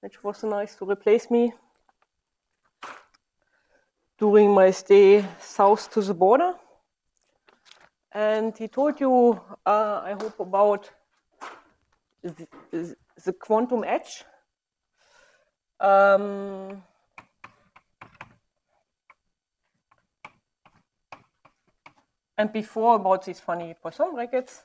which was nice to replace me during my stay south to the border. And he told you, I hope, about the quantum edge. And before about these funny Poisson brackets.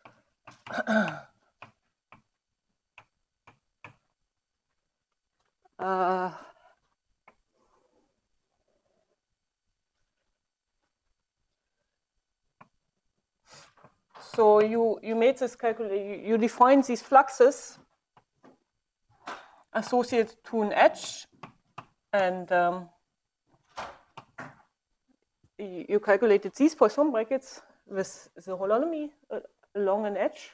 So you made this calculation, you defined these fluxes associated to an edge, and you calculated these Poisson brackets with the holonomy along an edge.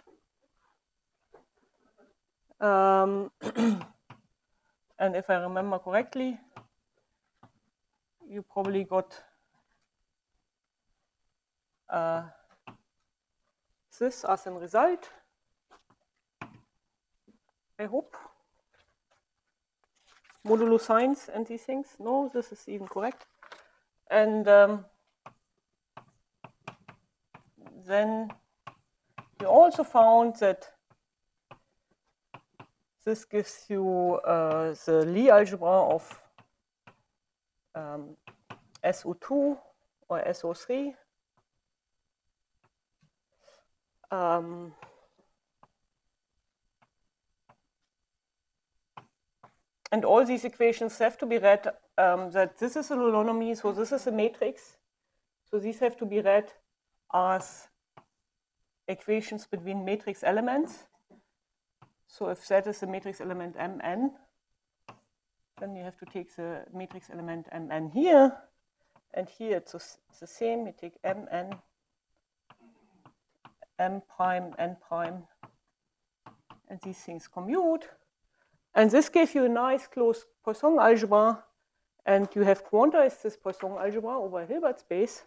And if I remember correctly, you probably got this as a result, I hope. Modulo signs and these things. No, this is even correct. And then you also found that this gives you the Lie algebra of SO2 or SO3. And all these equations have to be read that this is a holonomy, so this is a matrix. So these have to be read as equations between matrix elements. So if Z is a matrix element Mn, then you have to take the matrix element Mn here, and here it's the same. You take Mn, M prime, N prime, and these things commute. And this gave you a nice closed Poisson algebra, and you have quantized this Poisson algebra over a Hilbert space.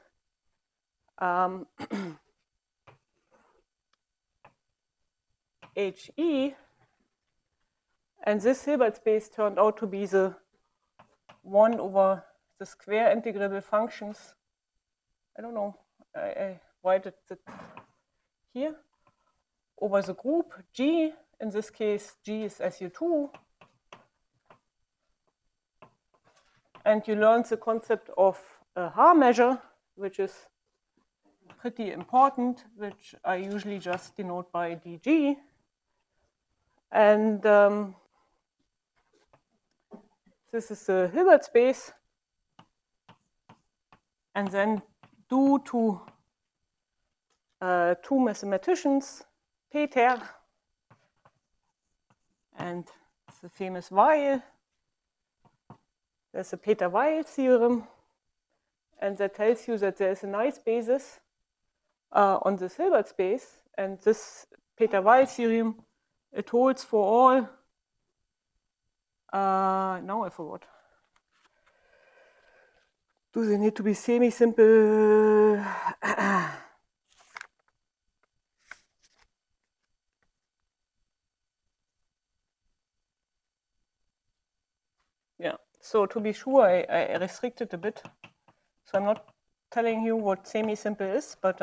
HE, and this Hilbert space turned out to be the 1 over the square integrable functions. I don't know, I write it here, over the group G. In this case, G is SU2. And you learned the concept of a Haar measure, which is pretty important, which I usually just denote by dg. And this is the Hilbert space. And then due to two mathematicians, Peter and the famous Weil, there's the Peter-Weil theorem, and that tells you that there's a nice basis on this Hilbert space, and this Peter-Weil theorem, it holds for all, now I forgot. Do they need to be semi-simple? Yeah, so to be sure, I restricted a bit. So I'm not telling you what semi-simple is, but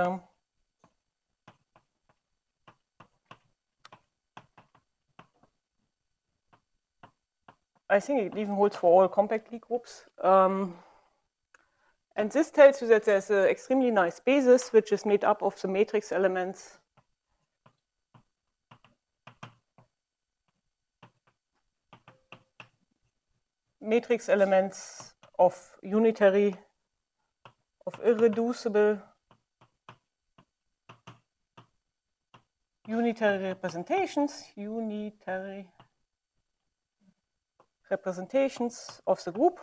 I think it even holds for all compact Lie groups. And this tells you that there's an extremely nice basis, which is made up of the matrix elements of unitary, of irreducible unitary representations of the group.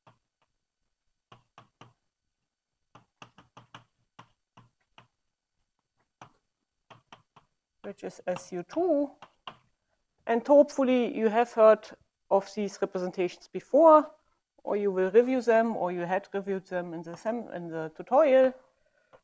Which is SU2. And hopefully you have heard of these representations before, or you will review them, or you had reviewed them in the tutorial.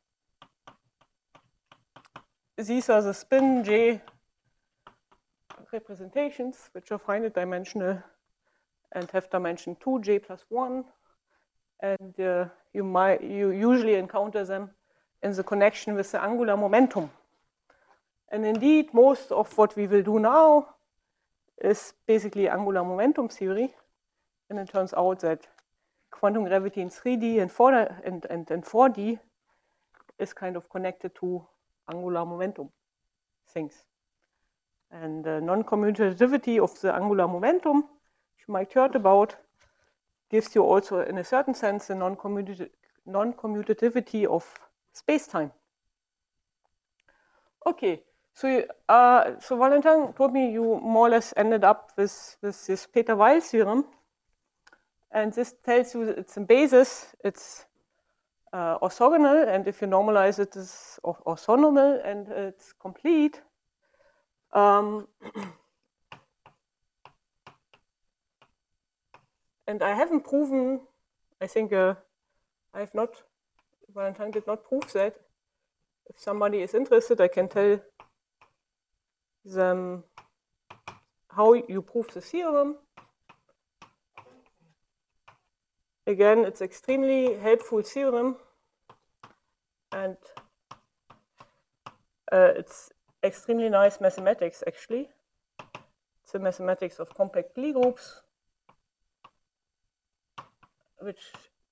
These are the spin J representations which are finite dimensional and have dimension 2, j plus 1. And you usually encounter them in the connection with the angular momentum. And indeed, most of what we will do now is basically angular momentum theory. And it turns out that quantum gravity in 3D and 4D is kind of connected to angular momentum things. And the non-commutativity of the angular momentum, which you might heard about, gives you also, in a certain sense, the non-commutativity of space-time. Okay, so Valentin told me you more or less ended up with this Peter-Weyl theorem. And this tells you that it's in basis, it's orthogonal, and if you normalize it, it's orthonormal, and it's complete. And I haven't proven, I think I have not, Valentin did not prove that. If somebody is interested, I can tell them how you prove the theorem. Again, it's extremely helpful theorem, and it's extremely nice mathematics, actually. It's the mathematics of compact Lie groups, which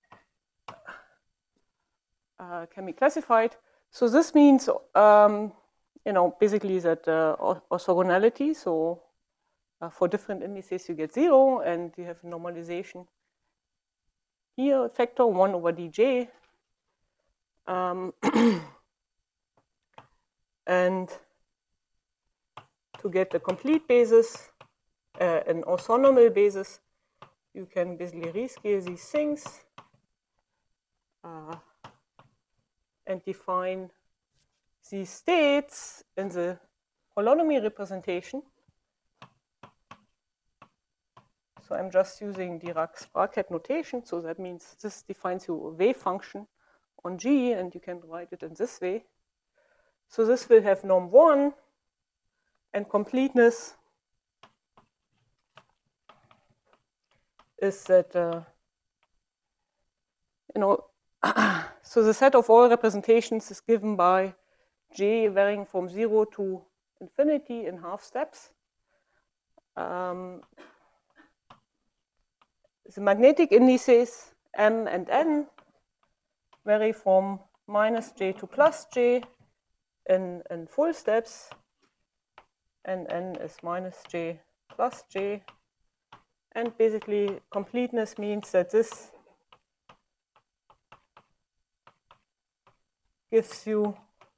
can be classified. So this means, basically that orthogonality. So for different indices, you get 0, and you have normalization here, factor 1 over dj. And to get the complete basis, an orthonormal basis, you can basically rescale these things and define these states in the holonomy representation. So I'm just using Dirac's bracket notation. So that means this defines you a wave function on G, and you can write it in this way. So this will have norm 1, and completeness is that, so the set of all representations is given by J varying from 0 to infinity in half steps. The magnetic indices M and N vary from minus J to plus J in full steps, and N is minus J plus J. And basically, completeness means that this gives you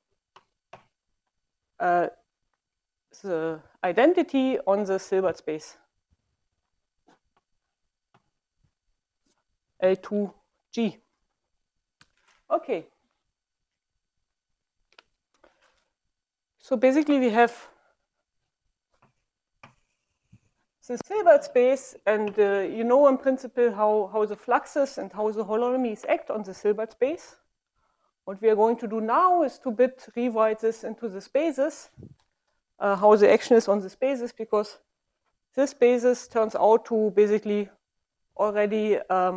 the identity on the Hilbert space L2G. Okay. So basically, we have this Hilbert space, and you know in principle how the fluxes and how the holonomies act on the Hilbert space. What we are going to do now is to rewrite this into the spaces, how the action is on the spaces, because this basis turns out to basically already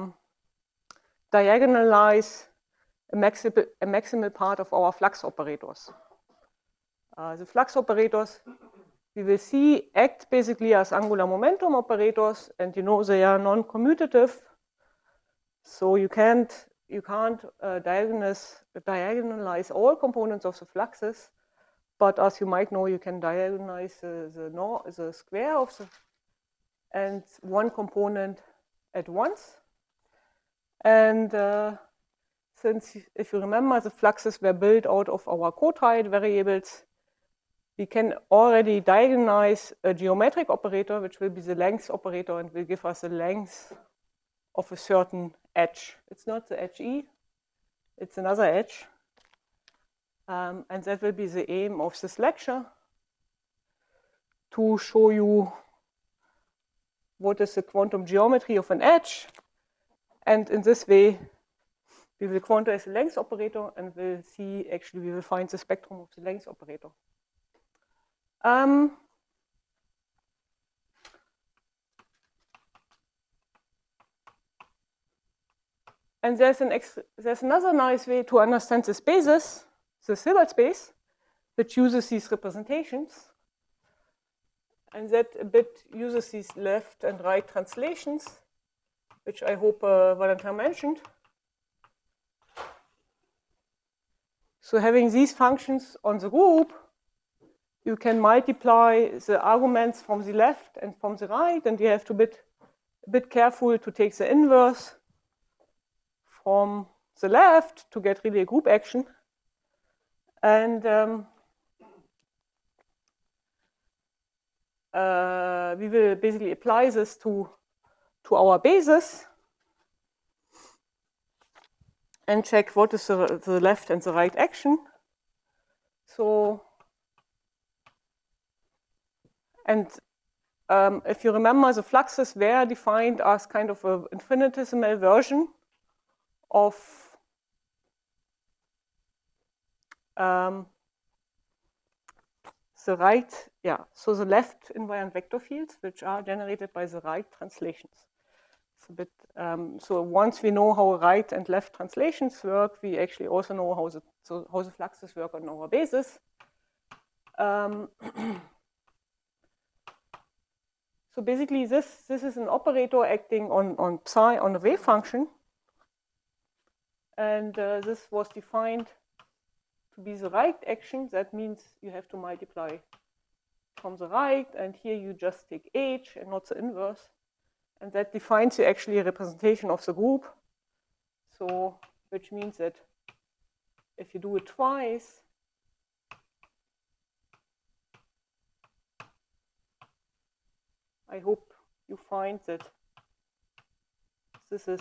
diagonalize a maximal part of our flux operators. The flux operators, we will see, act basically as angular momentum operators, and they are non-commutative. So you can't diagonalize all components of the fluxes, but as you might know, you can diagonalize the square of and one component at once. And since, if you remember, the fluxes were built out of our cotide variables, we can already diagonalize a geometric operator, which will be the length operator, and will give us the length of a certain edge. It's not the edge E, it's another edge. And that will be the aim of this lecture, to show you what is the quantum geometry of an edge. And in this way, we will quantize the length operator, and we'll see, actually, we will find the spectrum of the length operator. And there's another nice way to understand this basis, the Hilbert space, which uses these representations. And that a bit uses these left and right translations, which I hope Valentin mentioned. So having these functions on the group, you can multiply the arguments from the left and from the right, and you have to be a bit careful to take the inverse from the left to get really a group action. And we will basically apply this to our basis and check what is the left and the right action. So, and if you remember, the fluxes were defined as kind of an infinitesimal version of the right, so the left invariant vector fields, which are generated by the right translations. It's a bit, so once we know how right and left translations work, we actually also know how the fluxes work on our basis. So basically, this is an operator acting on psi on a wave function, and this was defined to be the right action. That means you have to multiply from the right, and here you just take h and not the inverse, and that defines actually a representation of the group. So, which means that if you do it twice, I hope you find that this is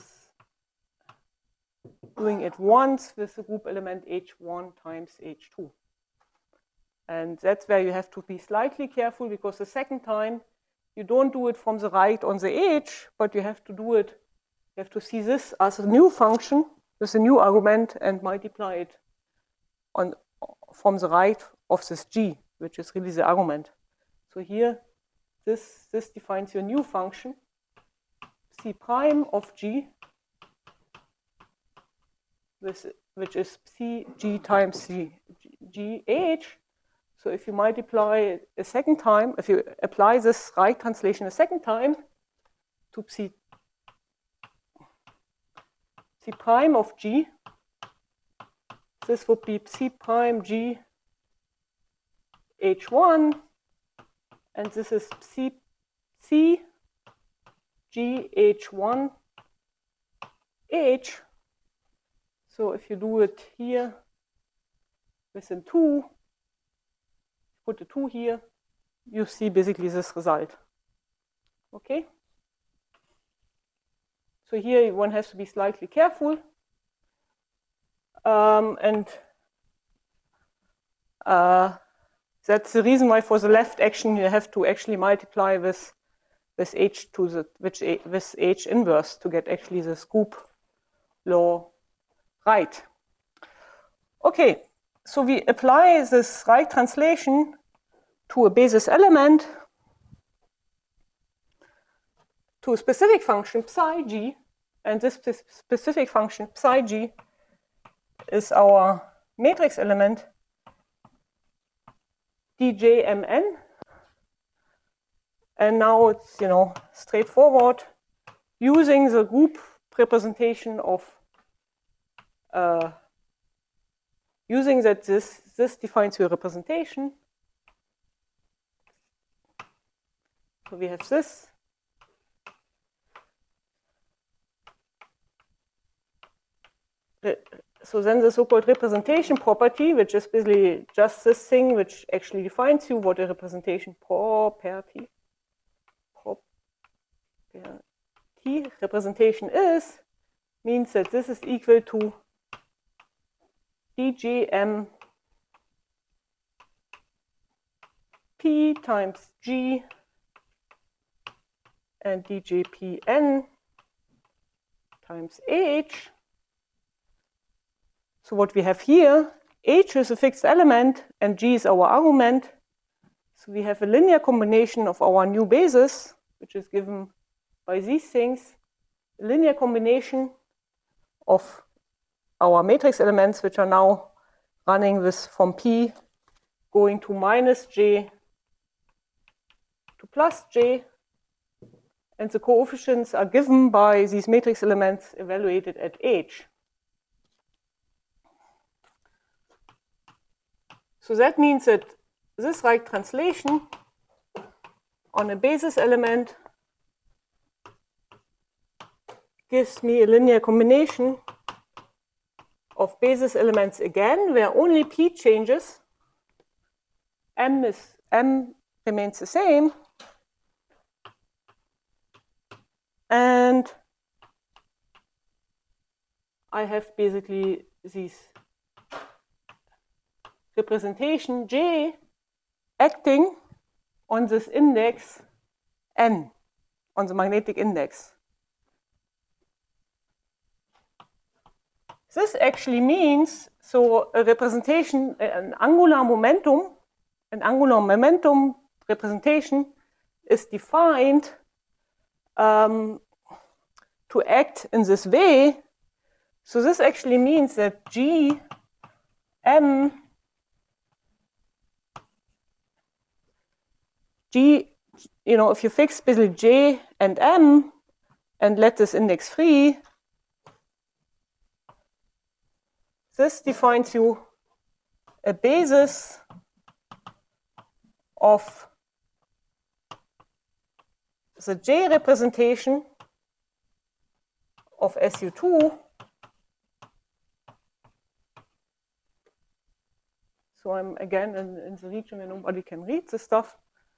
doing it once with the group element h1 times h2. And that's where you have to be slightly careful, because the second time you don't do it from the right on the h, but you have to do it, you have to see this as a new function with a new argument and multiply it from the right of this g, which is really the argument. So here, this defines your new function, c prime of g, which is c g times g h. So if you multiply it a second time, if you apply this right translation a second time to c prime of g, this would be c prime g h1, and this is c g h1 h. So if you do it here within 2, put the 2 here, you see basically this result. Okay? So here one has to be slightly careful. That's the reason why for the left action you have to actually multiply with h to the with h inverse to get actually this group law right. Okay, so we apply this right translation to a basis element, to a specific function psi g, and this specific function psi g is our matrix element djmn. And now it's, straightforward, using the group representation of using that this defines your representation. So we have this. So then the so-called representation property, which is basically just this thing which actually defines you what a representation property representation is, means that this is equal to djm p times g and djpn times h. So what we have here, h is a fixed element and g is our argument. So we have a linear combination of our new basis, which is given by these things, a linear combination of our matrix elements, which are now running with from P going to minus J to plus J. And the coefficients are given by these matrix elements evaluated at H. So that means that this Reich translation on a basis element gives me a linear combination of basis elements again, where only P changes. M remains the same. And I have basically this representation J acting on this index N, on the magnetic index. This actually means, so a representation, an angular momentum representation is defined to act in this way. So this actually means that G, M, G, if you fix basically J and M and let this index free, this defines you a basis of the J representation of SU2. So I'm again in the region where nobody can read this stuff.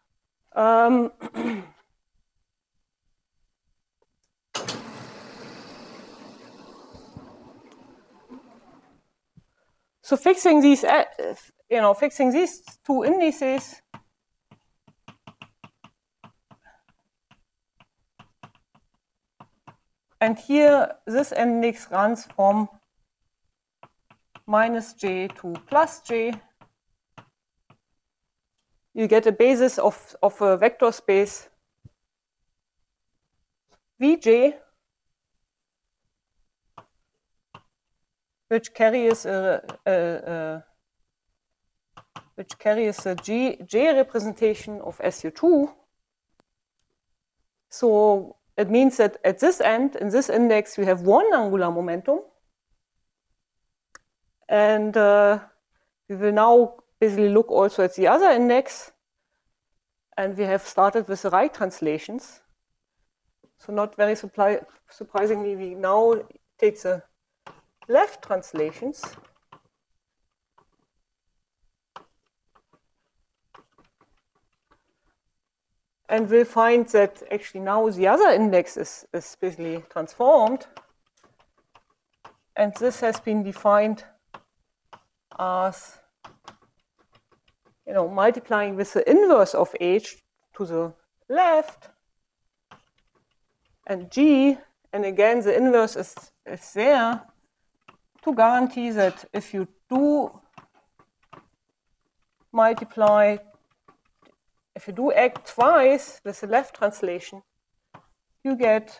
So fixing these, fixing these two indices and here this index runs from minus J to plus J. You get a basis of a vector space Vj, which carries a J representation of SU2. So it means that at this end, in this index, we have one angular momentum. And we will now basically look also at the other index. And we have started with the Reich translations. So not very surprisingly, we now take the left translations. And we'll find that actually now the other index is basically transformed. And this has been defined as multiplying with the inverse of H to the left and G. And again, the inverse is there to guarantee that if you do multiply, if you do act twice with the left translation, you get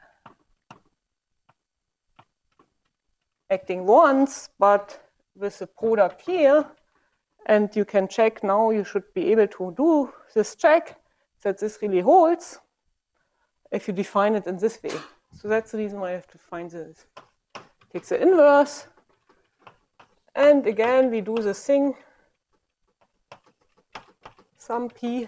acting once, but with the product here. And you can check now, you should be able to do this check that this really holds if you define it in this way. So that's the reason why I have to find this. Take the inverse. And again, we do this thing. Sum P.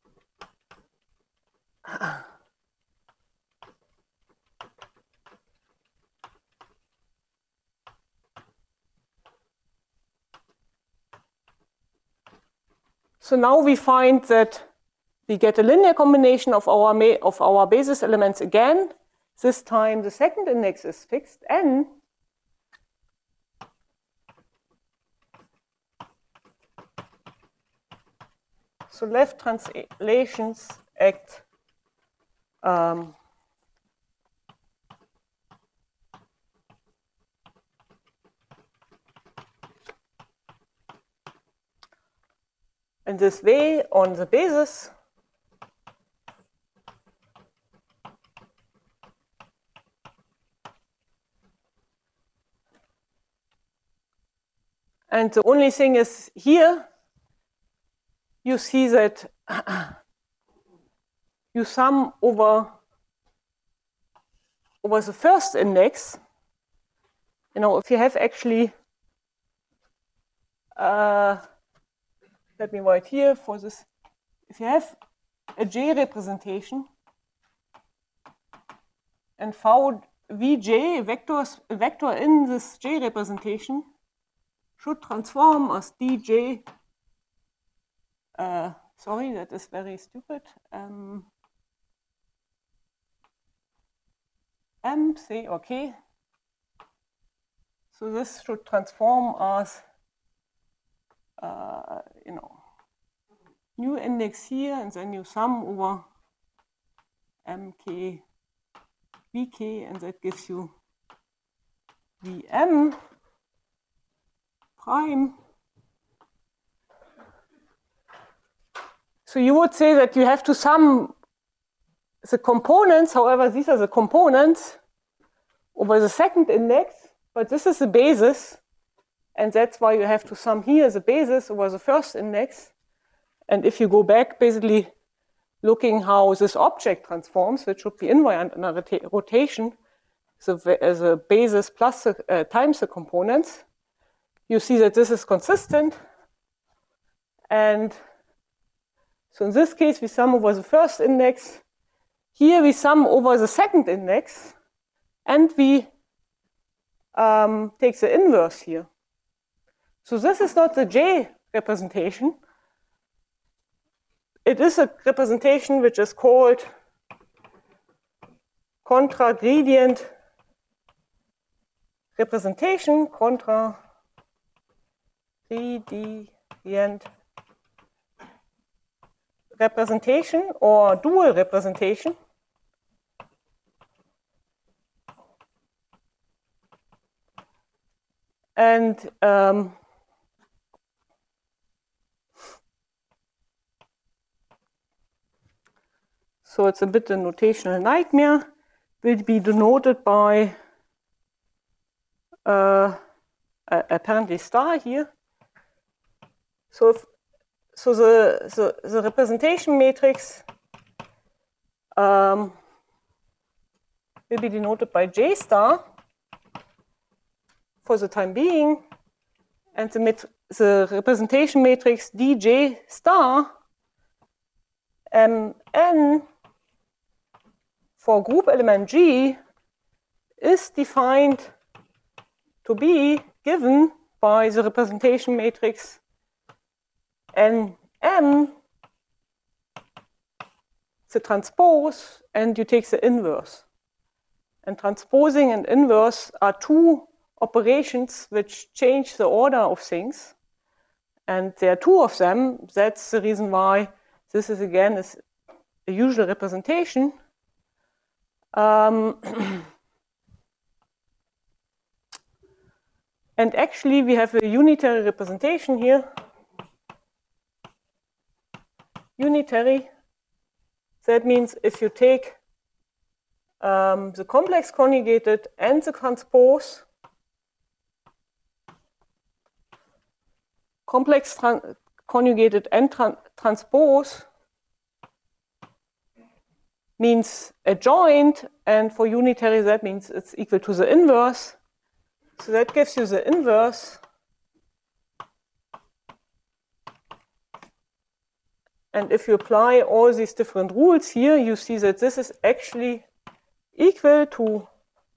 So now we find that we get a linear combination of our basis elements again. This time the second index is fixed, N. So left translations act in this way on the basis. And the only thing is here, you see that you sum over the first index. You know, if you have actually, let me write here for this, if you have a J representation and Vj vector in this J representation should transform as dj. Sorry, that is very stupid. Say okay. So this should transform as you know, new index here, and then you sum over mk vk, and that gives you vm prime. So you would say that you have to sum the components, however, these are the components over the second index, but this is the basis, and that's why you have to sum here the basis over the first index. And if you go back, basically looking how this object transforms, which should be invariant in a rotation, the basis plus times the components, you see that this is consistent. And so in this case, we sum over the first index. Here we sum over the second index, and we take the inverse here. So this is not the J representation. It is a representation which is called contra-gradient representation, contra-gradient representation, or dual representation. And so it's a bit a notational nightmare. Will be denoted by apparently star here. So the representation matrix will be denoted by J star for the time being, and the representation matrix dj star n for group element G is defined to be given by the representation matrix nm, the transpose, and you take the inverse. And transposing and inverse are two operations which change the order of things. And there are two of them. That's the reason why this is again a usual representation. And actually we have a unitary representation here. Unitary, that means if you take the complex conjugated and the transpose, complex conjugated and transpose means adjoint, and for unitary that means it's equal to the inverse. So that gives you the inverse. And if you apply all these different rules here, you see that this is actually equal to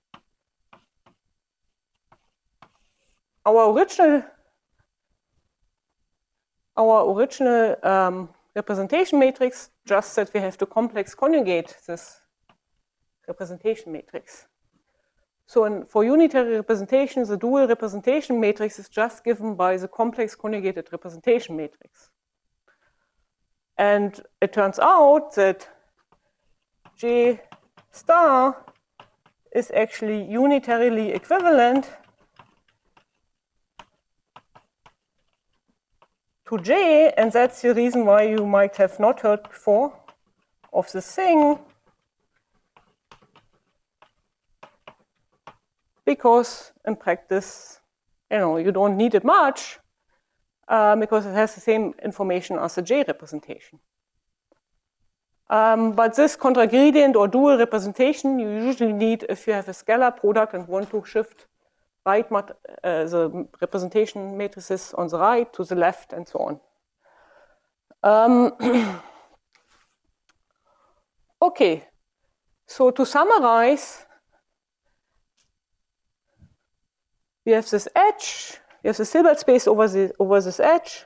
our original representation matrix, just that we have to complex conjugate this representation matrix. So for unitary representation, the dual representation matrix is just given by the complex conjugated representation matrix. And it turns out that J star is actually unitarily equivalent to J, and that's the reason why you might have not heard before of this thing, because in practice, you don't need it much. because it has the same information as the J representation. But this contragradient or dual representation you usually need if you have a scalar product and want to shift right the representation matrices on the right to the left and so on. Okay, so to summarize, we have this edge, we have the Hilbert space over this edge.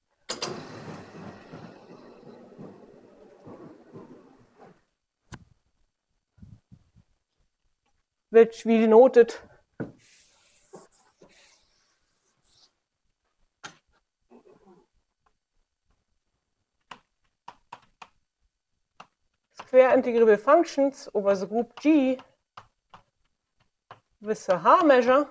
Which we denoted square integrable functions over the group G with the H measure.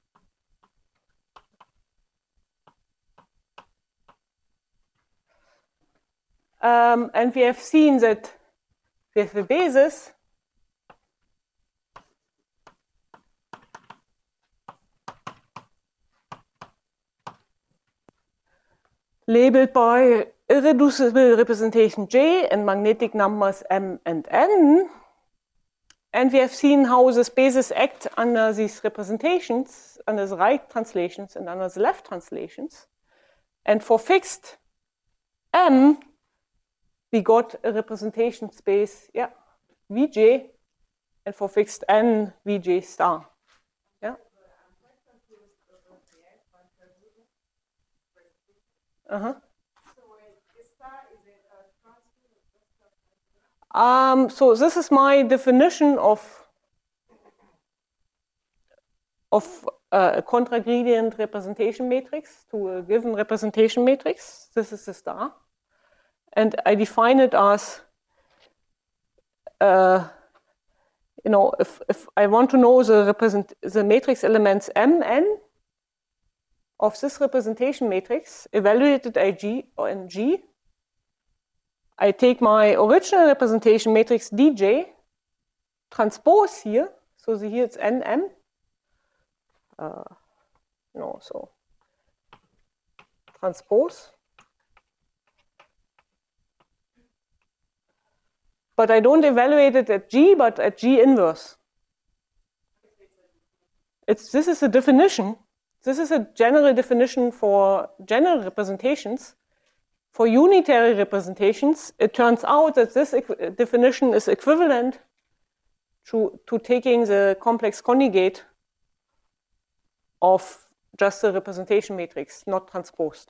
And we have seen that we have a basis labeled by irreducible representation J and magnetic numbers M and N. And we have seen how the spaces act under these representations, under the right translations and under the left translations. And for fixed M, we got a representation space, yeah, Vj, and for fixed N, Vj star. Yeah. So this is my definition of a contragradient representation matrix to a given representation matrix. This is the star. And I define it as, if I want to know the matrix elements Mn of this representation matrix, evaluated in G, I take my original representation matrix Dj, transpose here, so here it's Nm, so transpose. But I don't evaluate it at G, but at G inverse. This is a definition. This is a general definition for general representations. For unitary representations, it turns out that this definition is equivalent to taking the complex conjugate of just the representation matrix, not transposed.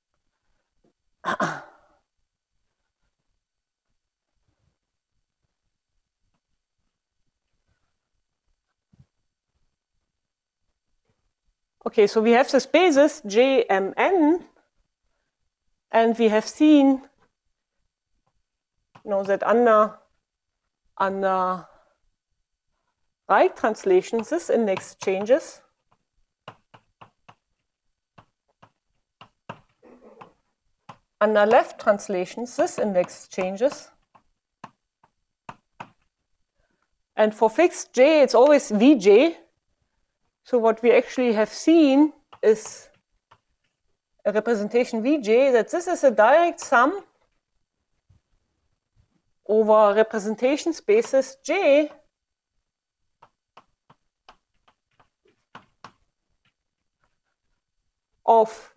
Okay, so we have this basis Jmn, and we have seen, that under right translations, this index changes. Under left translations, this index changes. And for fixed J, it's always Vj. So what we actually have seen is a representation Vj, that this is a direct sum over representation spaces J of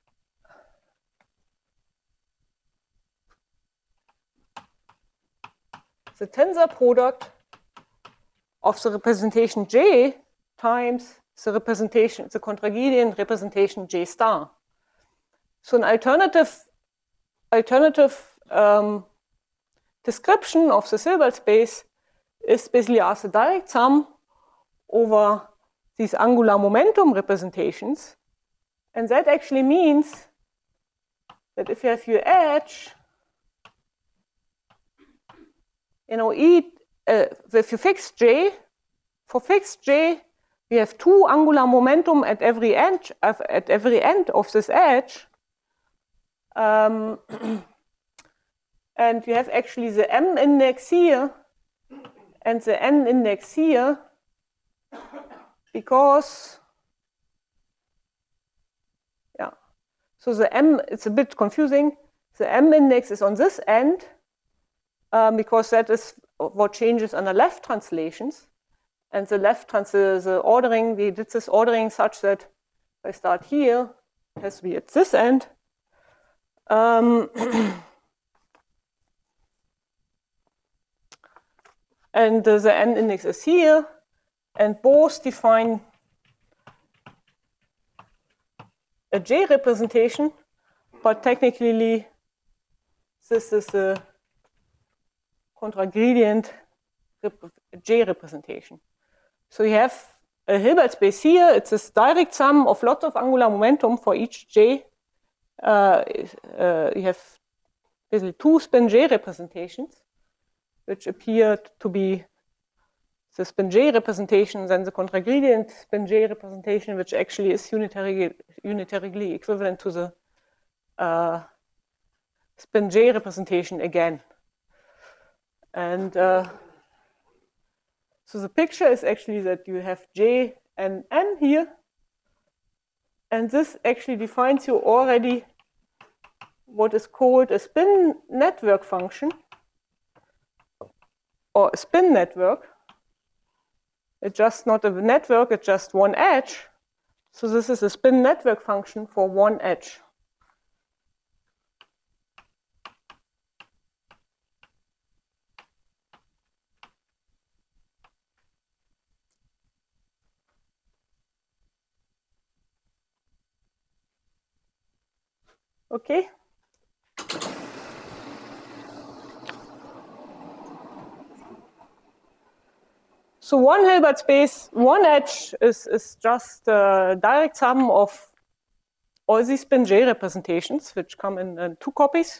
the tensor product of the representation J times the representation, the contragradient representation J star. So an alternative description of the Hilbert space is basically as a direct sum over these angular momentum representations. And that actually means that if you have your edge, if you fix J, for fixed J, we have two angular momentum at every end of this edge. And we have actually the M index here and the N index here, because So the M, it's a bit confusing. The M index is on this end because that is what changes on the left translations. And the left the ordering, we did this ordering such that if I start here, it has to be at this end. And the N index is here, and both define a J representation, but technically this is a contragradient J representation. So you have a Hilbert space here. It's this direct sum of lots of angular momentum for each J. You have basically two spin J representations, which appear to be the spin J representation, then the contragradient spin J representation, which actually is unitarily equivalent to the spin J representation again. And so the picture is actually that you have J and N here, and this actually defines you already what is called a spin network function, or a spin network. It's just not a network, it's just one edge. So this is a spin network function for one edge. Okay. So one Hilbert space, one edge is just a direct sum of all these spin J representations, which come in two copies.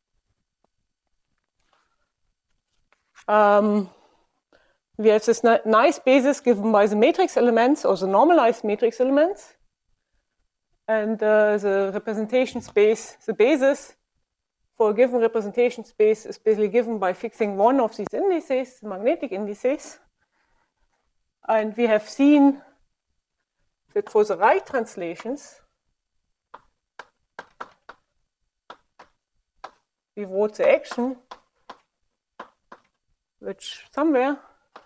We have this nice basis given by the matrix elements, or the normalized matrix elements. And the representation space, the basis for a given representation space is basically given by fixing one of these indices, the magnetic indices. And we have seen that for the right translations, we wrote the action, which somewhere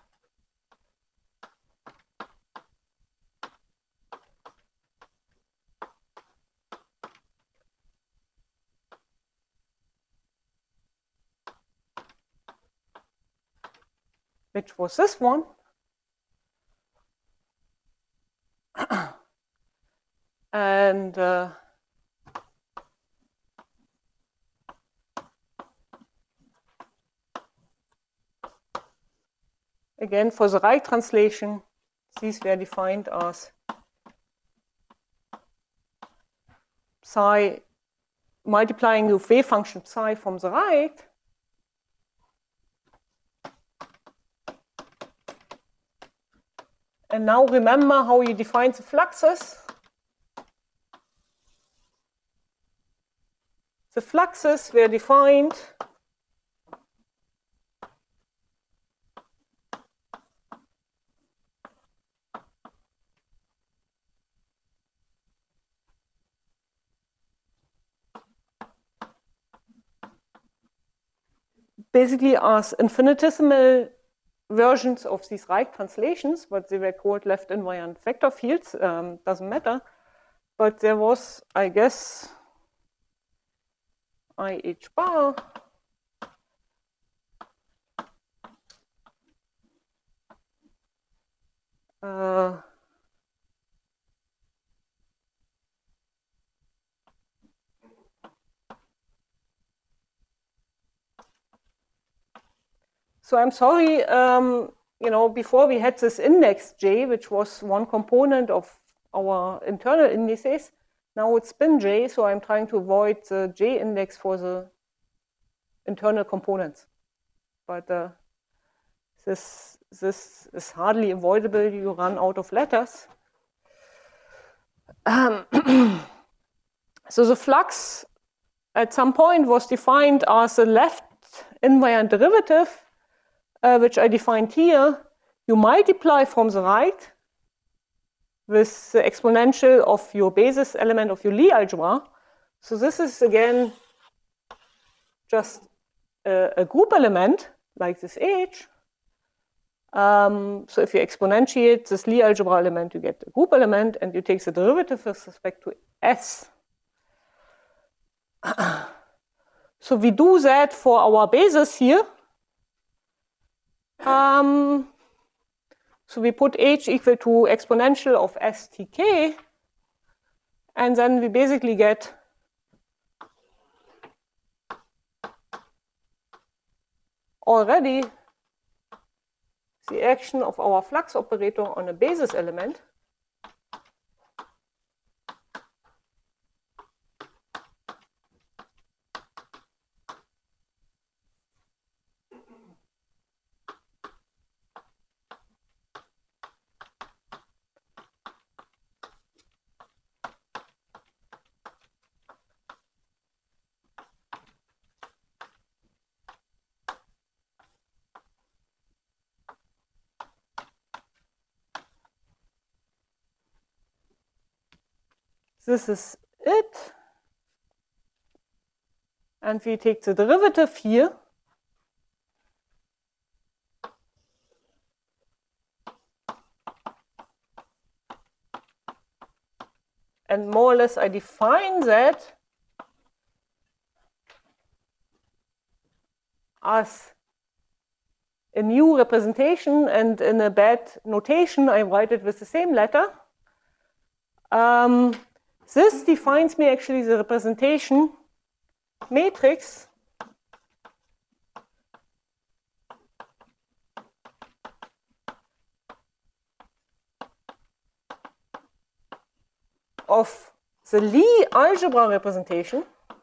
which was this one. And again, for the right translation, these were defined as psi multiplying the wave function psi from the right. And now remember how you define the fluxes. The fluxes were defined basically as infinitesimal versions of these right translations, but they were called left invariant vector fields, doesn't matter. But there was, I guess, IH bar so I'm sorry, before we had this index J, which was one component of our internal indices. Now it's spin J, so I'm trying to avoid the J index for the internal components. But this is hardly avoidable. You run out of letters. So the flux at some point was defined as a left invariant derivative, which I defined here. You multiply from the right with the exponential of your basis element of your Lie algebra. So this is again just a group element like this H. So if you exponentiate this Lie algebra element, you get a group element, and you take the derivative with respect to S. So we do that for our basis here. So we put H equal to exponential of STK, and then we basically get already the action of our flux operator on a basis element. This is it. And we take the derivative here. And more or less I define that as a new representation, and in a bad notation I write it with the same letter. This defines me actually the representation matrix of the Lie algebra representation,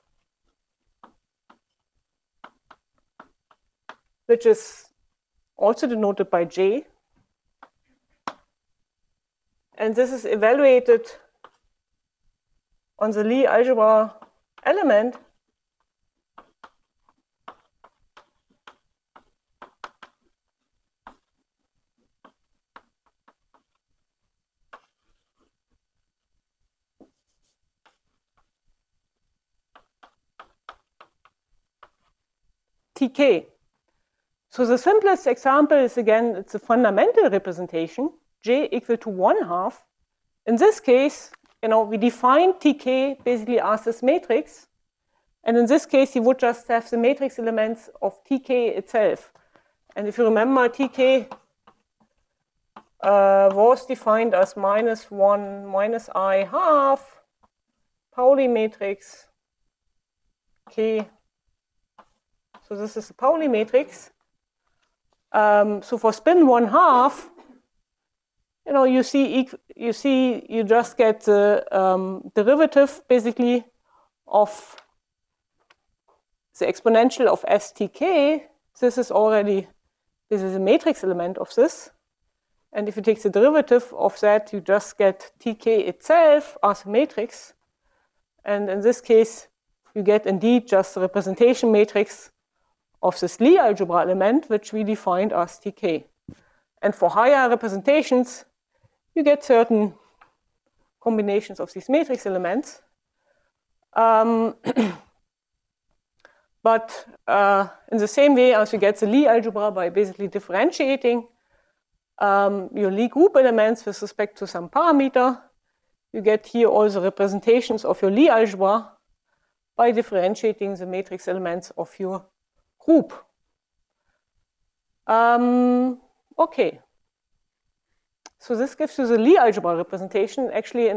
which is also denoted by J. And this is evaluated on the Lie algebra element TK. So the simplest example is, again, it's a fundamental representation, J equal to 1/2. In this case, we define TK basically as this matrix. And in this case, you would just have the matrix elements of TK itself. And if you remember, TK was defined as -1 minus I half Pauli matrix K. So this is a Pauli matrix. So for spin 1/2, you just get the derivative basically of the exponential of STK. This is a matrix element of this. And if you take the derivative of that, you just get TK itself as a matrix. And in this case, you get indeed just the representation matrix of this Lie algebra element, which we defined as TK. And for higher representations, you get certain combinations of these matrix elements. But in the same way as you get the Lie algebra by basically differentiating your Lie group elements with respect to some parameter, you get here all the representations of your Lie algebra by differentiating the matrix elements of your group. Okay. So this gives you the Lie algebra representation. Actually,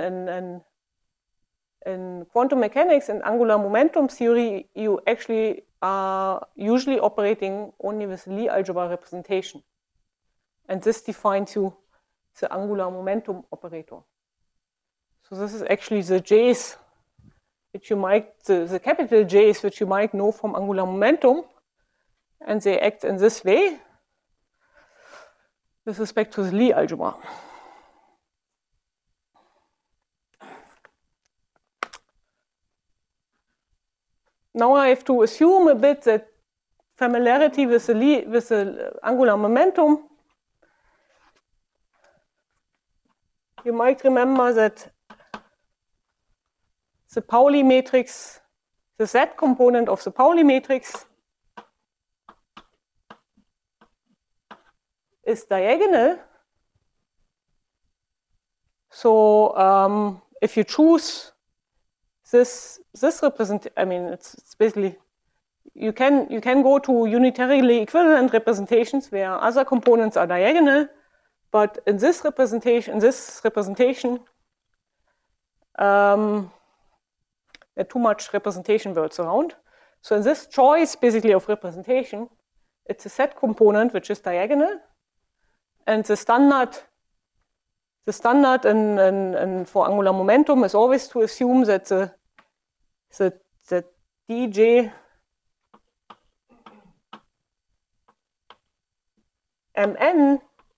in quantum mechanics and angular momentum theory, you actually are usually operating only with Lie algebra representation. And this defines you the angular momentum operator. So this is actually the J's, which you might, the capital J's, which you might know from angular momentum. And they act in this way with respect to the Lie algebra. Now I have to assume a bit that familiarity with the angular momentum. You might remember that the Pauli matrix, the Z component of the Pauli matrix is diagonal. So if you choose this representation, I mean, it's basically, you can go to unitarily equivalent representations where other components are diagonal, but in this representation, there are too much representation words around. So in this choice, basically, of representation, it's a set component which is diagonal, and the standard in for angular momentum is always to assume that the dj mn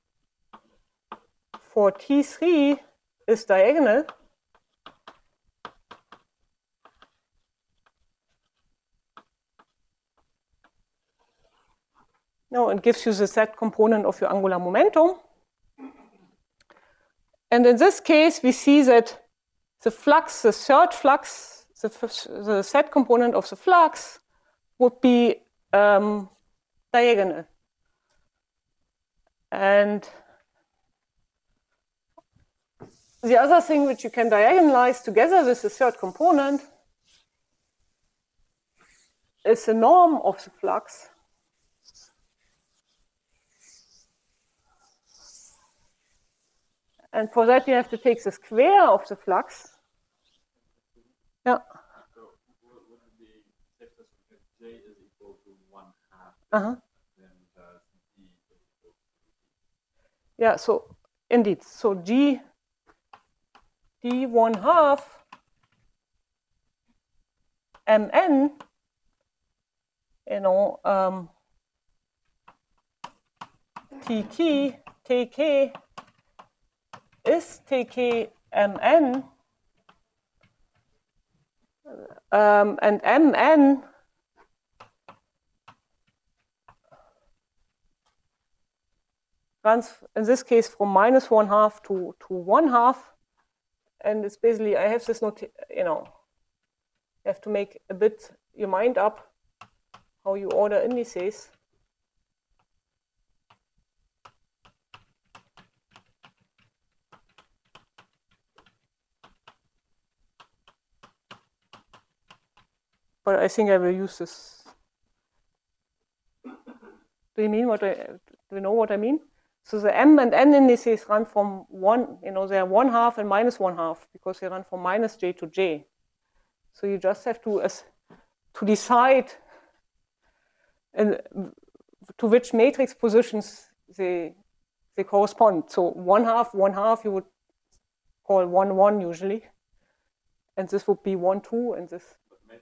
for T3 is diagonal. No, it gives you the set component of your angular momentum. And in this case, we see that the flux, the third flux, the set component of the flux would be diagonal. And the other thing which you can diagonalize together with the third component is the norm of the flux. And for that, you have to take the square of the flux. Yeah. So would it be if J is equal to 1/2, then D is equal to D? Yeah, so indeed. So D 1/2 Mn, Tk is Tk Mn, and Mn runs in this case from -1/2 to 1/2, and it's basically, I have this you have to make a bit your mind up how you order indices. But I think I will use this. Do you know what I mean? So the M and N indices run from one, they are 1/2 and -1/2 because they run from -J to J. So you just have to decide to which matrix positions they correspond. So 1/2 you would call 1/1 usually, and this would be 1/2, and this.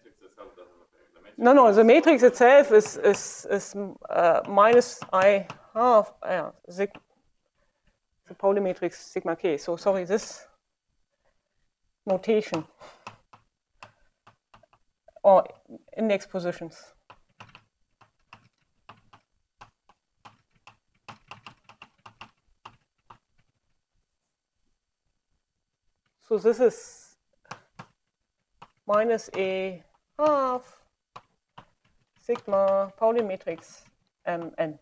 No, the matrix itself is -I/2, the Pauli matrix sigma k. So sorry, this notation or index positions. So this is -A/2 sigma Pauli matrix Mn.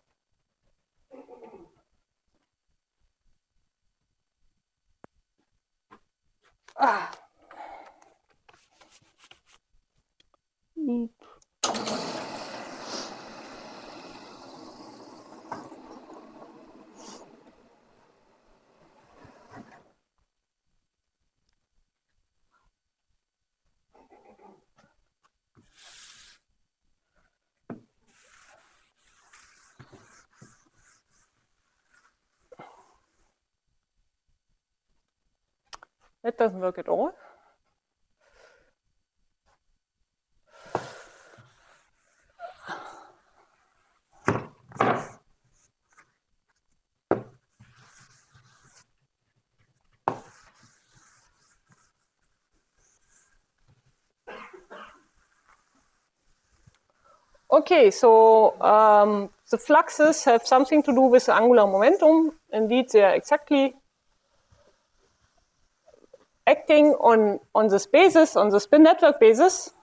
That doesn't work at all. Okay, so the fluxes have something to do with the angular momentum. Indeed, they are exactly acting on this basis, on the spin network basis,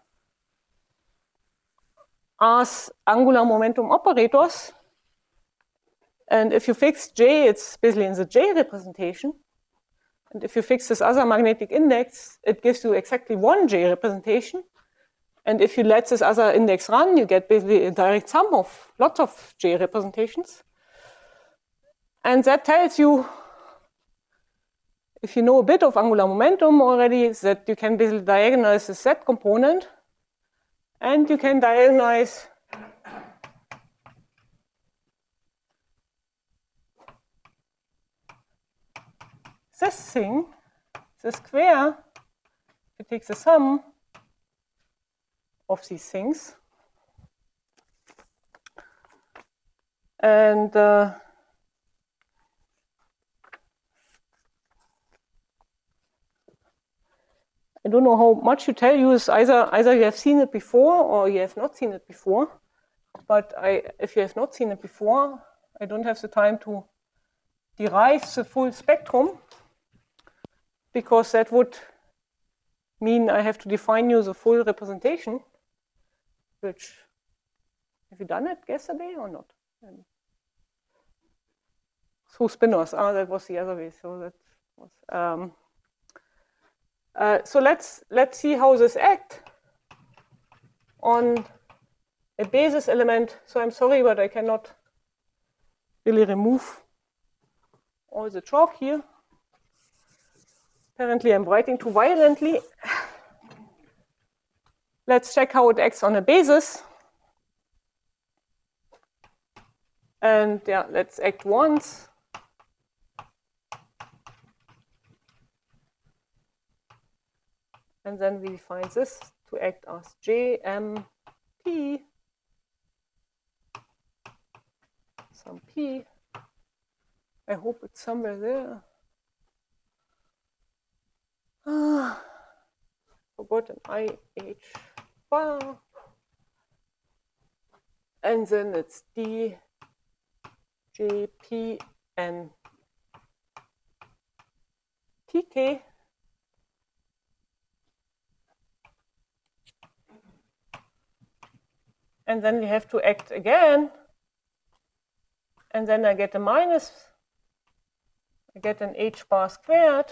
as angular momentum operators. And if you fix J, it's basically in the J representation. And if you fix this other magnetic index, it gives you exactly one J representation. And if you let this other index run, you get basically a direct sum of lots of J representations. And that tells you, if you know a bit of angular momentum already, that you can basically diagonalize the Z component. And you can diagonalize this thing, the square, if you take the sum of these things. And I don't know how much to tell you. Is either you have seen it before or you have not seen it before. But if you have not seen it before, I don't have the time to derive the full spectrum, because that would mean I have to define you the full representation, which, have you done it yesterday or not? Through spinors. That was the other way. So that was. So let's see how this acts on a basis element. So I'm sorry, but I cannot really remove all the chalk here. Apparently, I'm writing too violently. Let's check how it acts on a basis. And yeah, let's act once. And then we define this to act as JMP, some P. I hope it's somewhere there. Forgot an IH bar. And then it's D, J, P, and TK. And then we have to act again. And then I get a minus. I get an H bar squared.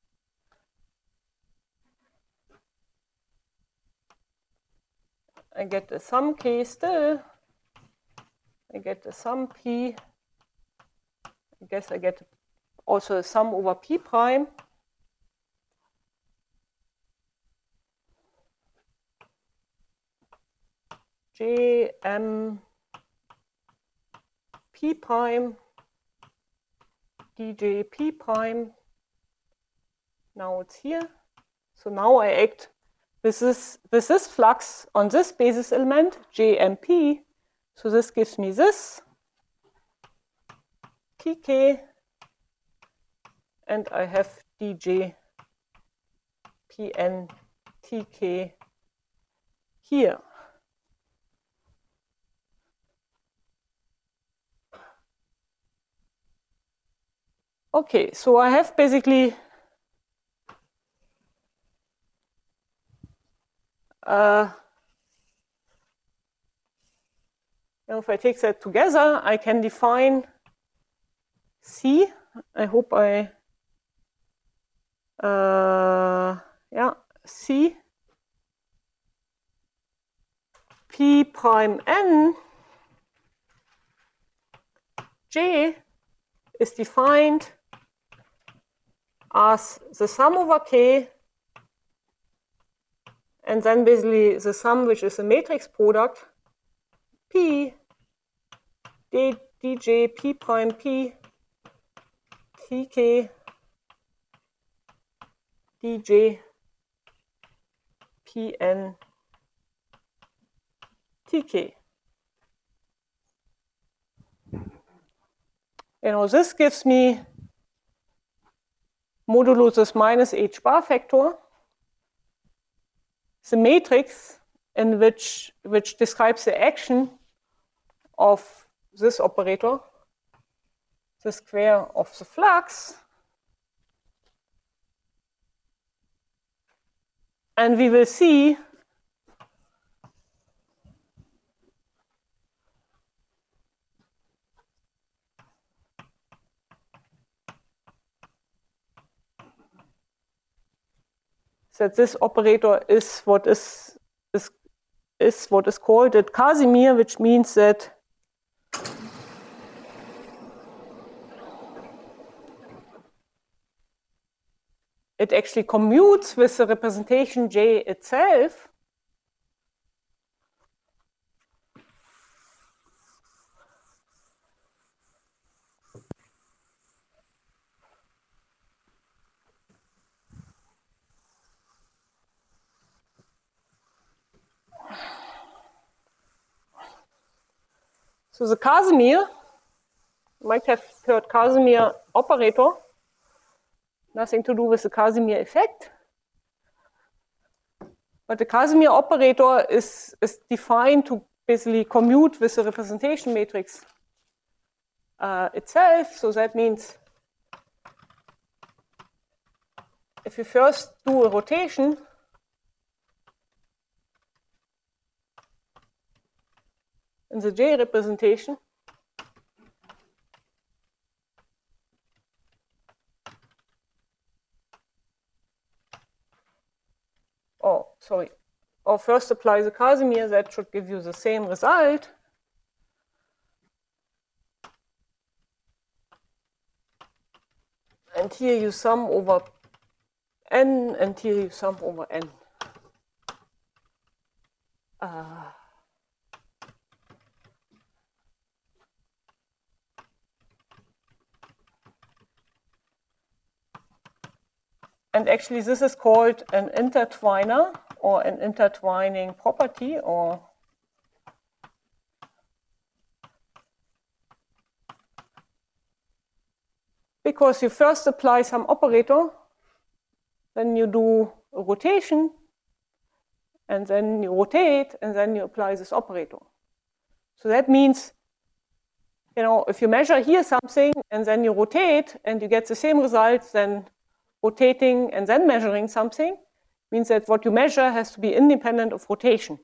I get a sum K still. I get a sum P. I guess I get also a sum over P prime. J, M, P prime, DJ, P prime. Now it's here. So now I act with this flux on this basis element, JMP. So this gives me this, PK, and I have DJ, PN, TK here. Okay, so I have basically if I take that together, I can define C. I hope C P prime N J is defined as the sum over K, and then basically the sum, which is a matrix product, P, DJ, P prime P, TK, DJ, PN, TK. This gives me modulo this minus H bar factor, the matrix in which describes the action of this operator, the square of the flux, And we will see that this operator is what is called at Casimir, which means that it actually commutes with the representation J itself. So the Casimir, you might have heard Casimir operator, nothing to do with the Casimir effect. But the Casimir operator is defined to basically commute with the representation matrix itself. So that means if you first do a rotation, in the J representation, or first apply the Casimir, that should give you the same result. And here you sum over n, and here you sum over n. And actually this is called an intertwiner or an intertwining property, or because you first apply some operator, then you do a rotation, and then you rotate, and then you apply this operator. So that means, if you measure here something and then you rotate and you get the same results, then rotating and then measuring something means that what you measure has to be independent of rotation.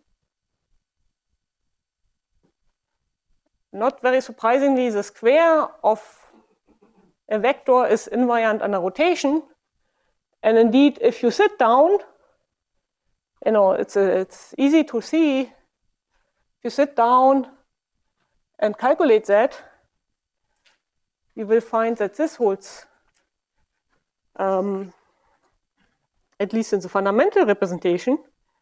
Not very surprisingly, the square of a vector is invariant under rotation. And indeed, if you sit down, it's easy to see. If you sit down and calculate that, you will find that this holds, at least in the fundamental representation.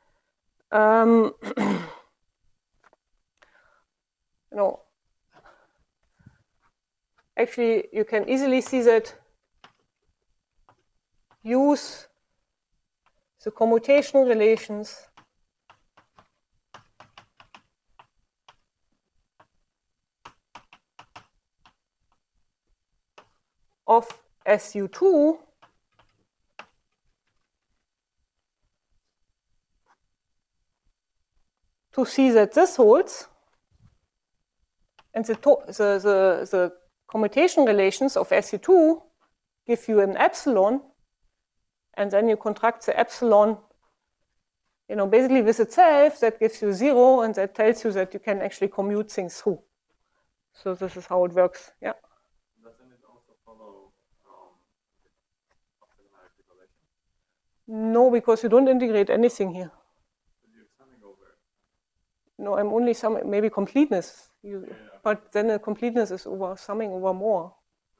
Actually, you can easily see that use the commutational relations of SU2 to see that this holds, and the commutation relations of SU2 give you an epsilon, and then you contract the epsilon, basically with itself. That gives you 0, and that tells you that you can actually commute things through. So this is how it works. Yeah. Doesn't it also follow mathematical relation? No, because you don't integrate anything here. But you're summing over. No, I'm only summing, maybe completeness. But then the completeness is over summing over more.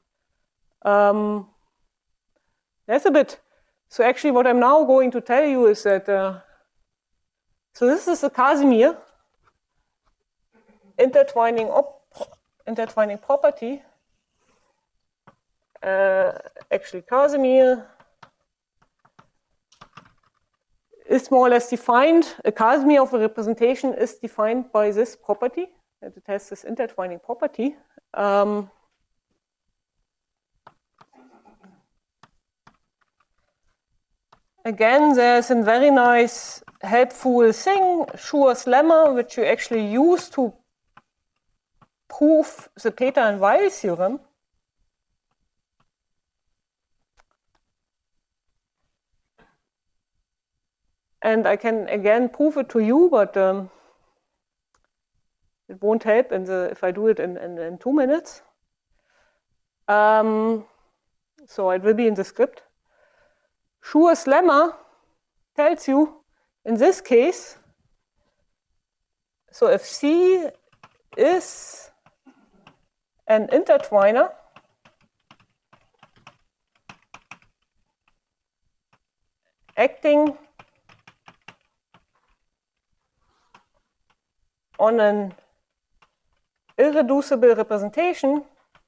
That's a bit. So actually what I'm now going to tell you is that, so this is the Casimir intertwining property. Actually Casimir is more or less defined. A Casimir of a representation is defined by this property, that it has this intertwining property. Again, there's a very nice helpful thing, Schur's lemma, which you actually use to prove the Peter and Weil theorem. And I can again prove it to you, but it won't help if I do it in 2 minutes. So it will be in the script. Schur's lemma tells you, in this case, so if C is an intertwiner, acting on an irreducible representation,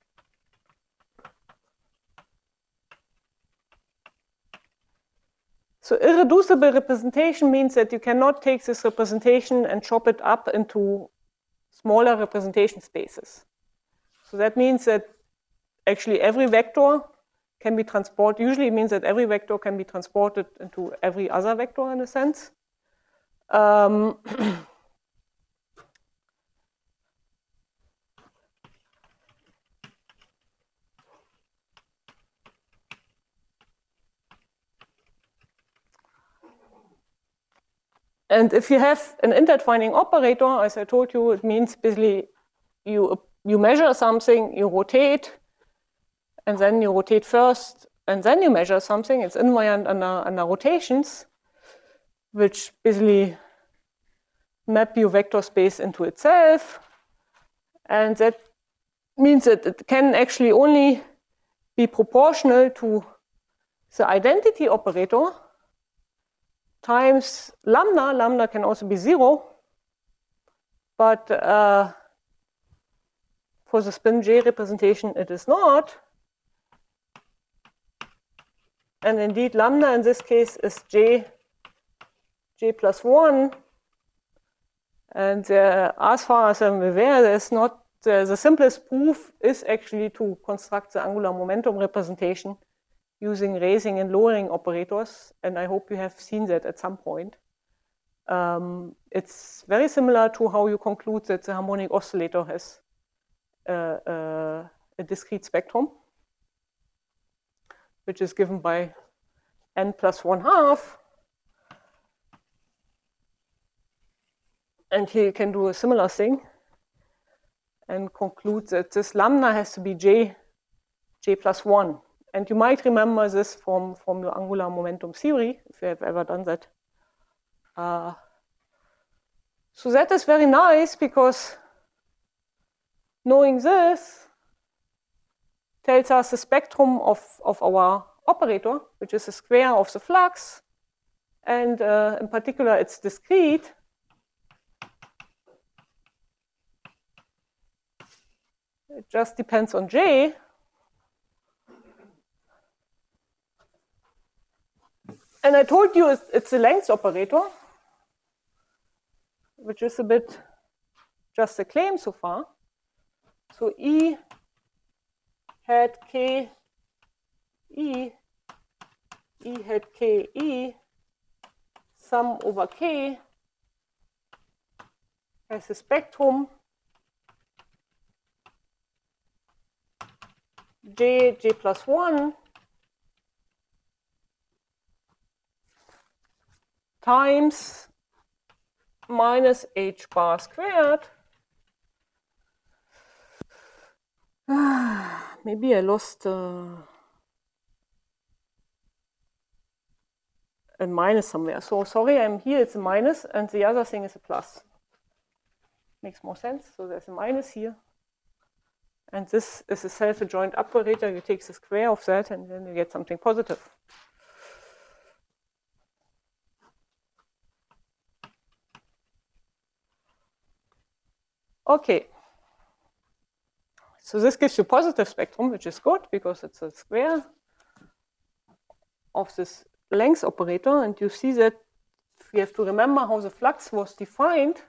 so irreducible representation means that you cannot take this representation and chop it up into smaller representation spaces. So that means that actually every vector can be transported, usually it means that every vector can be transported into every other vector in a sense. And if you have an intertwining operator, as I told you, it means basically you measure something, you rotate, and then you rotate first, and then you measure something. It's invariant under rotations, which basically map your vector space into itself. And that means that it can actually only be proportional to the identity operator times lambda. Lambda can also be 0. But for the spin J representation, it is not. And indeed, lambda in this case is J plus 1. And as far as I'm aware, there's not the simplest proof is actually to construct the angular momentum representation using raising and lowering operators. And I hope you have seen that at some point. It's very similar to how you conclude that the harmonic oscillator has a discrete spectrum, which is given by n plus 1/2. And here you can do a similar thing and conclude that this lambda has to be J plus 1. And you might remember this from your angular momentum theory, if you have ever done that. So that is very nice, because knowing this tells us the spectrum of our operator, which is the square of the flux. And in particular, it's discrete. It just depends on J. And I told you it's a length operator, which is a bit just a claim so far. So E hat K E, E hat K E, sum over K has a spectrum J plus 1 times minus H bar squared. Maybe I lost a minus somewhere. So sorry, I'm here, it's a minus, and the other thing is a plus. Makes more sense. So there's a minus here. And this is a self-adjoint operator. You take the square of that, and then you get something positive. Okay. So this gives you positive spectrum, which is good, because it's a square of this length operator. And you see that we have to remember how the flux was defined.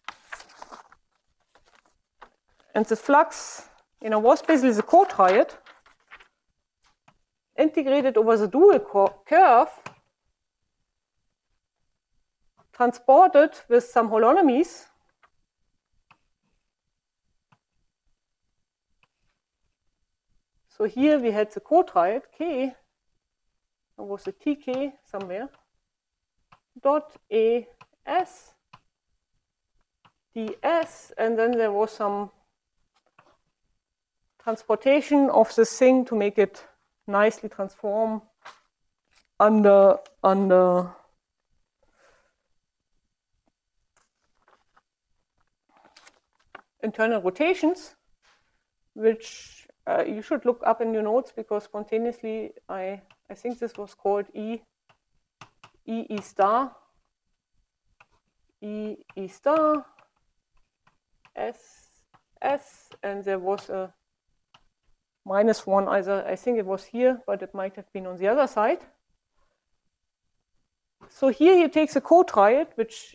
And the flux, was basically the cotriad integrated over the dual curve, transported with some holonomies. So here we had the cotriad K, there was a TK somewhere. dot AS ds, and then there was some transportation of this thing to make it nicely transform under internal rotations, which you should look up in your notes, because spontaneously I think this was called E star, E star, S, and there was a -1 either, I think it was here, but it might have been on the other side. So here he takes a cotriad, which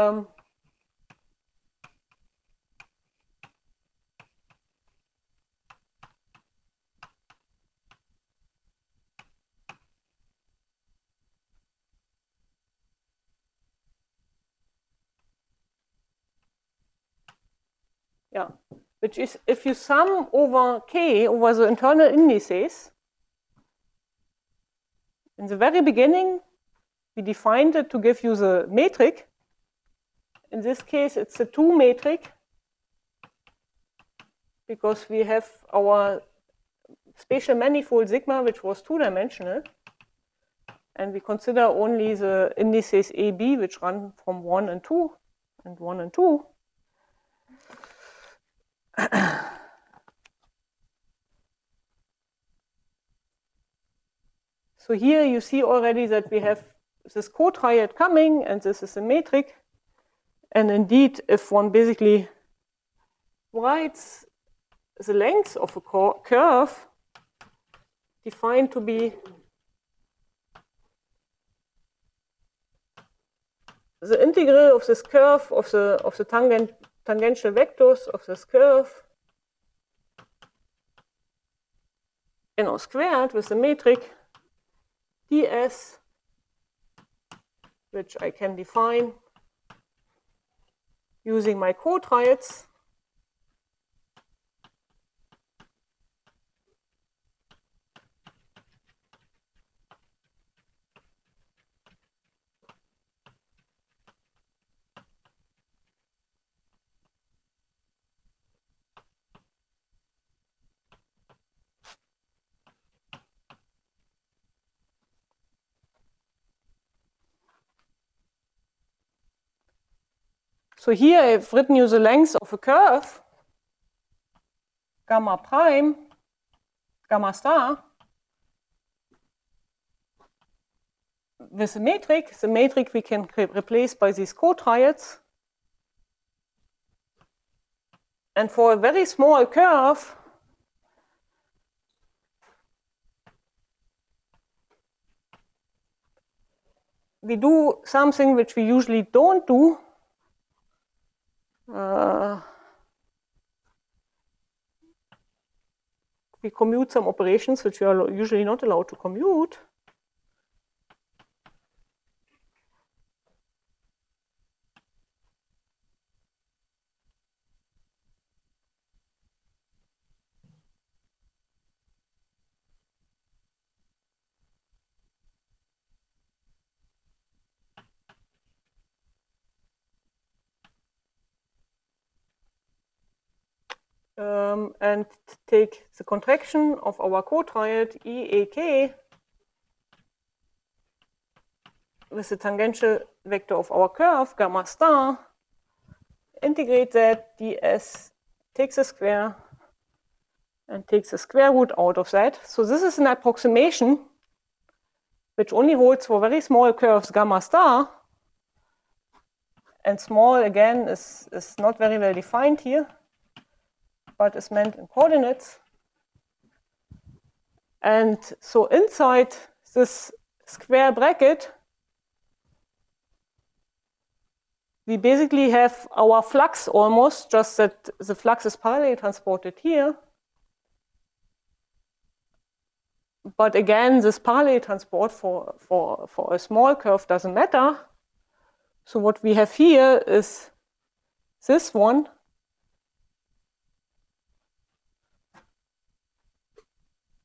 which is, if you sum over K over the internal indices, in the very beginning, we defined it to give you the metric. In this case, it's a 2 metric, because we have our spatial manifold sigma, which was 2-dimensional, and we consider only the indices A, B, which run from 1 and 2, and 1 and 2. So here you see already that we have this cotriad coming, and this is a metric. And indeed, if one basically writes the length of a curve defined to be the integral of this curve of the tangential vectors of this curve, squared with the metric ds, which I can define using my cotriads. So here I've written you the length of a curve, gamma prime, gamma star, with a metric. The metric we can replace by these cotriads. And for a very small curve, we do something which we usually don't do. We commute some operations which we are usually not allowed to commute. And take the contraction of our cotriad EAK with the tangential vector of our curve, gamma star, integrate that ds, takes a square, and takes the square root out of that. So this is an approximation which only holds for very small curves gamma star. And small, again, is not very well defined here, but is meant in coordinates. And so inside this square bracket, we basically have our flux almost, just that the flux is parallel transported here. But again, this parallel transport for a small curve doesn't matter. So what we have here is this one.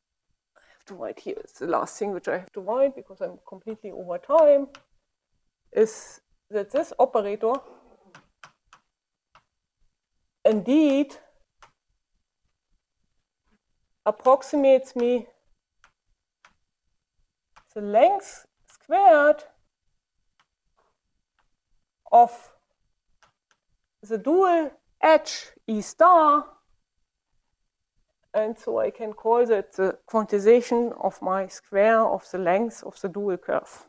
I have to write here. It's the last thing which I have to write because I'm completely over time. is that this operator indeed approximates me the length squared of the dual edge E star, and so I can call that the quantization of my square of the length of the dual curve.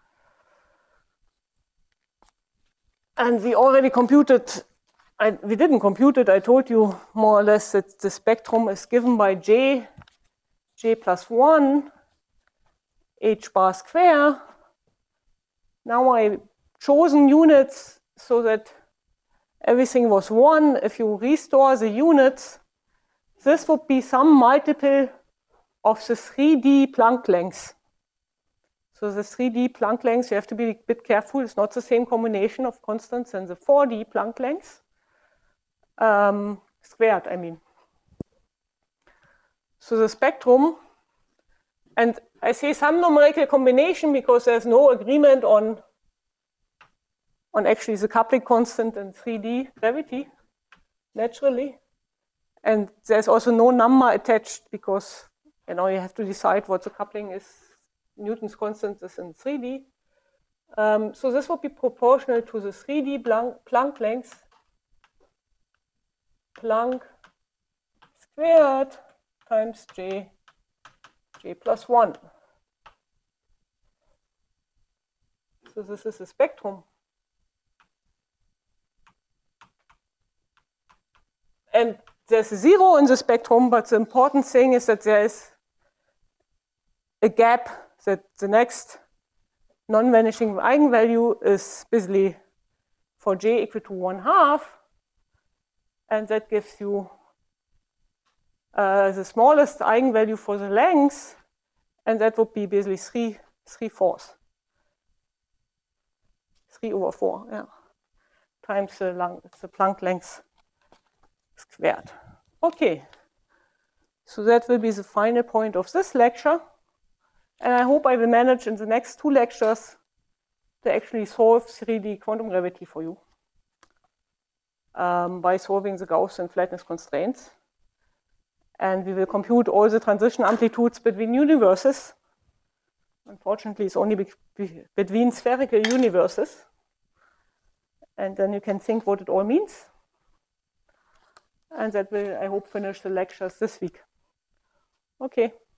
And we already computed, we didn't compute it, I told you more or less that the spectrum is given by j plus 1, h bar square. Now I've chosen units so that everything was 1. If you restore the units, this would be some multiple of the 3D Planck length. So the 3D Planck length, you have to be a bit careful. It's not the same combination of constants and the 4D Planck length. Squared, I mean. So the spectrum, and I say some numerical combination because there's no agreement on actually the coupling constant in 3D gravity, naturally. And there's also no number attached because you have to decide what the coupling is. Newton's constant is in 3D. So this would be proportional to the 3D Planck length, Planck squared times j plus 1. So this is the spectrum. And there's a 0 in the spectrum, but the important thing is that there is a gap, that the next non-vanishing eigenvalue is basically for j equal to 1/2, and that gives you the smallest eigenvalue for the length, and that would be basically 3/4. 3/4, yeah, times the Planck length squared. Okay, so that will be the final point of this lecture. And I hope I will manage in the next 2 lectures to actually solve 3D quantum gravity for you by solving the Gaussian flatness constraints. And we will compute all the transition amplitudes between universes. Unfortunately, it's only between spherical universes. And then you can think what it all means. And that will, I hope, finish the lectures this week. Okay.